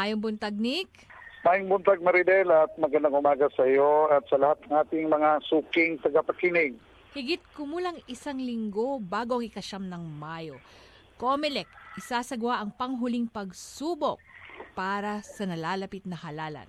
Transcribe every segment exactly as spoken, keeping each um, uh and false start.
Mayong buntag, Nick. Maayong buntag, Maridel, at magandang umaga sa iyo at sa lahat ng ating mga suking tagapakinig. Higit kumulang isang linggo bago ang ikasyam ng Mayo, COMELEC isasagwa ang panghuling pagsubok para sa nalalapit na halalan.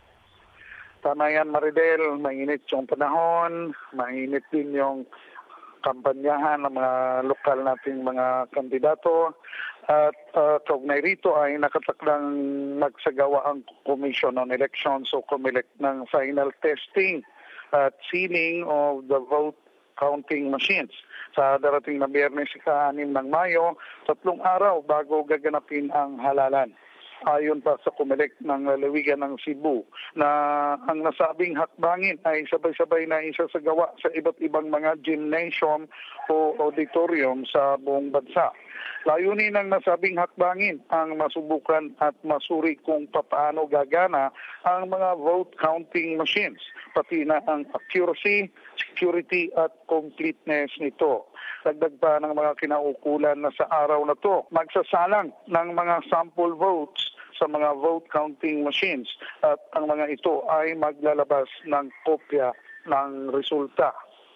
Tama yan, Maridel. Mainit yung panahon, mainit din yung kampanyahan ng mga lokal nating mga kandidato. At uh, kaugnay rito ay nakatakdang magsagawa ang Commission on Elections o COMELEC ng final testing at sealing of the vote counting machines. Sa darating na Biyernes ika-anim ng Mayo, tatlong araw bago gaganapin ang halalan. Ayon pa sa COMELEC ng lalawigan ng Cebu na ang nasabing hakbangin ay sabay-sabay na isasagawa sa iba't ibang mga gymnasium o auditorium sa buong bansa. Layunin ng nasabing hakbangin ang masubukan at masuri kung papaano gagana ang mga vote counting machines, pati na ang accuracy, security at completeness nito. Dagdag pa ng mga kinaukulan na sa araw na to, magsasalang ng mga sample votes sa mga vote counting machines at ang mga ito ay maglalabas ng kopya ng resulta.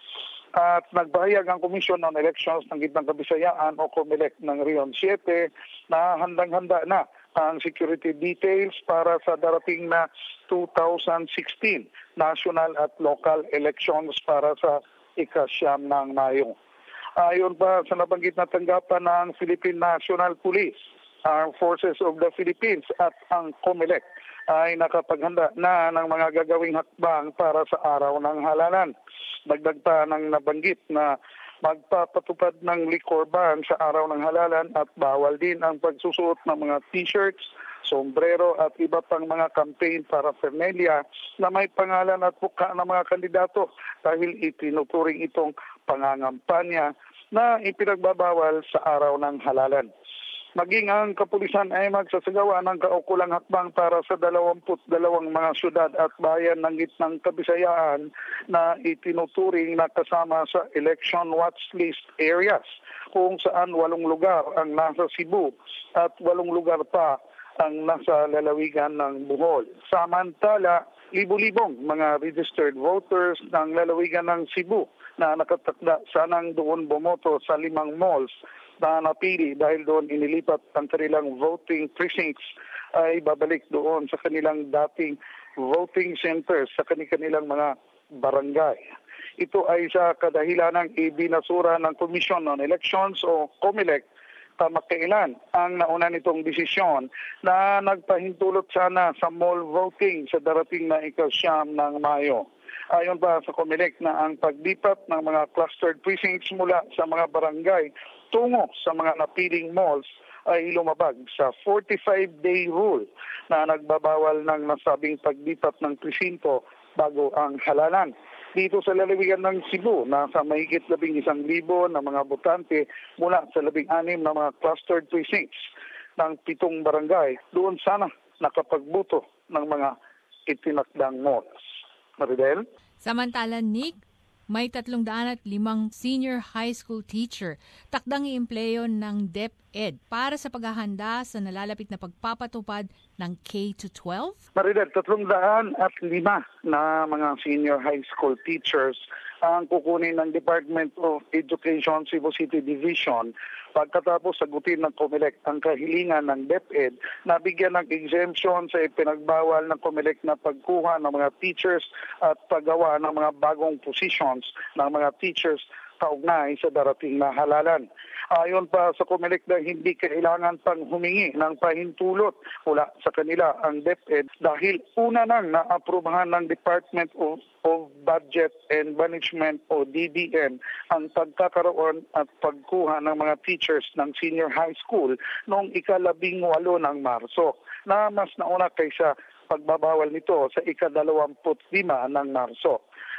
At nagpahayag ang Commission on Elections ng Gitnang Kabisayaan o COMELEC ng Rion Siete na handang-handa na ang security details para sa darating na two thousand sixteen national at local elections para sa ikasyam ng Mayo. Ayon pa sa nabanggit na tanggapan ng Philippine National Police, Armed Forces of the Philippines at ang COMELEC ay nakapaghanda na ng mga gagawing hakbang para sa araw ng halalan. Dagdag pa ng nabanggit na magpapatupad ng liquor ban sa araw ng halalan at bawal din ang pagsusuot ng mga t-shirts, sombrero at iba pang mga campaign paraphernalia na may pangalan at mukha ng mga kandidato dahil itinuturing itong pangangampanya na ipinagbabawal sa araw ng halalan. Maging ang kapulisan ay magsasagawa ng kaukulang hakbang para sa dalawamput dalawang mga syudad at bayan ng Gitnang Kabisayaan na itinuturing na kasama sa election watch list areas kung saan walong lugar ang nasa Cebu at walong lugar pa ang nasa lalawigan ng Bohol. Samantala, libu-libong mga registered voters ng lalawigan ng Cebu na nakatakda sanang doon bumoto sa limang malls na napili dahil doon inilipat ang kanilang voting precincts ay babalik doon sa kanilang dating voting centers sa kanilang mga barangay. Ito ay sa kadahilanang ibinasura ng Commission on Elections o COMELEC kamakailan ang nauna nitong desisyon na nagpahintulot sana sa mall voting sa darating na ikasyam ng Mayo. Ayon pa sa COMELEC na ang paglipat ng mga clustered precincts mula sa mga barangay tungo sa mga napiling malls ay lumabag sa forty-five day rule na nagbabawal ng nasabing paglipat ng presinto bago ang halalan. Dito sa lalawigan ng Cebu, nasa mahigit labing isang libo na mga botante mula sa labing anim na mga clustered precincts ng pitong barangay, doon sana nakapagbuto ng mga itinakdang malls. Maridel? Samantala, Nick, may tatlong daan at limang senior high school teacher takdang i-empleyo ng DepEd para sa paghahanda sa nalalapit na pagpapatupad ng K to twelve? Maridel, tatlong daan at lima na mga senior high school teachers ang kukunin ng Department of Education Cebu City Division pagkatapos sagutin ng COMELEC ang kahilingan ng DepEd na bigyan ng exemption sa ipinagbawal ng COMELEC na pagkuha ng mga teachers at paggawa ng mga bagong positions ng mga teachers kaugnay sa darating na halalan. Ayon pa sa COMELEC na hindi kailangan pang humingi ng pahintulot mula sa kanila ang DepEd dahil una nang naaprubahan ng Department of, of Budget and Management o D B M ang pagkakaroon at pagkuha ng mga teachers ng senior high school noong ikalabing walo ng Marso na mas nauna kaysa pagbabawal nito sa ikadalawamput lima ng Marso.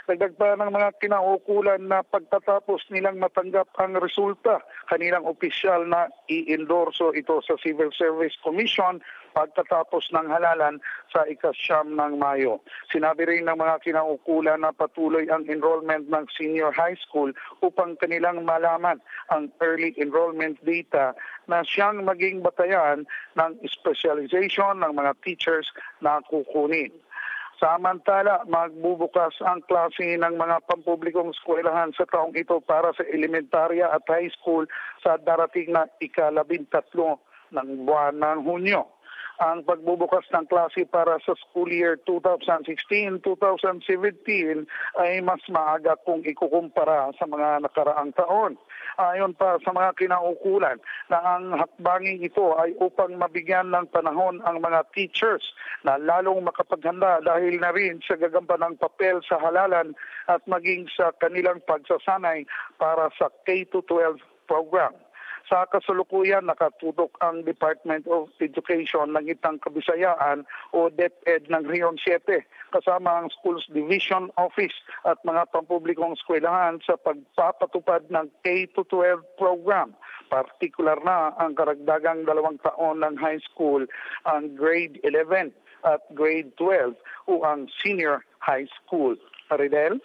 Dagdag pa ng mga kinaukulan na pagtatapos nilang matanggap ang resulta, kanilang opisyal na i-endorso ito sa Civil Service Commission pagtatapos ng halalan sa ikasyam ng Mayo. Sinabi rin ng mga kinaukulan na patuloy ang enrollment ng senior high school upang kanilang malaman ang early enrollment data na siyang maging batayan ng specialization ng mga teachers na kukunin. Samantala, magbubukas ang klase ng mga pampublikong eskwelahan sa taong ito para sa elementarya at high school sa darating na ikalabintatlo ng buwan ng Hunyo. Ang pagbubukas ng klase para sa school year twenty sixteen twenty seventeen ay mas maaga kung ikukumpara sa mga nakaraang taon. Ayon pa sa mga kinaukulan na ang hakbanging ito ay upang mabigyan ng panahon ang mga teachers na lalong makapaghanda dahil na rin sa gagampanang papel sa halalan at maging sa kanilang pagsasanay para sa K to twelve program. Sa kasalukuyan, nakatutok ang Department of Education ng Itang Kabisayaan o DepEd ng Region seven kasama ang Schools Division Office at mga pampublikong eskwelahan sa pagpapatupad ng K to twelve program. Partikular na ang karagdagang dalawang taon ng high school, ang grade eleven at grade twelve o ang senior high school. Maridel?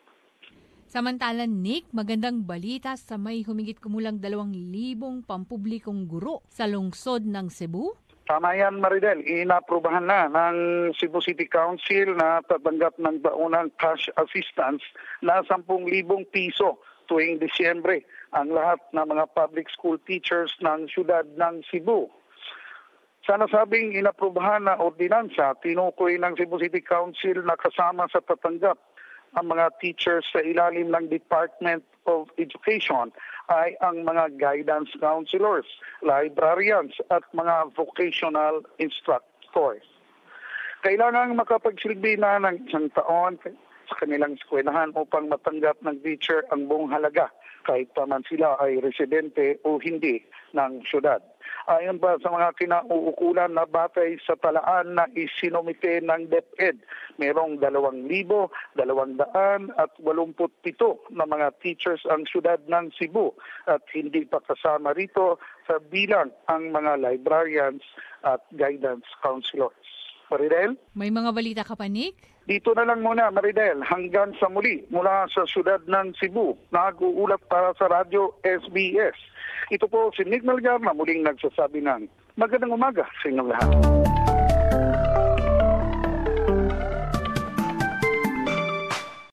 Samantalang, Nick, magandang balita sa may humigit kumulang dalawang libong pampublikong guro sa lungsod ng Cebu. Tama yan, Maridel. Inaprubahan na ng Cebu City Council na tatanggap ng baunang cash assistance na sampung libong piso tuwing Disyembre ang lahat ng mga public school teachers ng siyudad ng Cebu. Sa nasabing inaprubahan na ordinansa, tinukoy ng Cebu City Council na kasama sa tatanggap ang mga teachers sa ilalim ng Department of Education ay ang mga guidance counselors, librarians at mga vocational instructors. Kailangang makapagsilbi na ng isang taon sa kanilang eskwelahan upang matanggap ng teacher ang buong halaga kahit pa man sila ay residente o hindi ng syudad. Ayon pa sa mga kinauukulan na batay sa talaan na isinumite ng DepEd, merong dalawang libo, dalawang daan at walumput pito na mga teachers ang syudad ng Cebu at hindi pa kasama rito sa bilang ang mga librarians at guidance counselors. Maridel? May mga balita ka pa, Nick? Dito na lang muna, Maridel, hanggang sa muli mula sa siyudad ng Cebu, nag-uulat para sa Radyo S B S. Ito po si Nick Melgar na muling nagsasabi ng magandang umaga sa inyong lahat.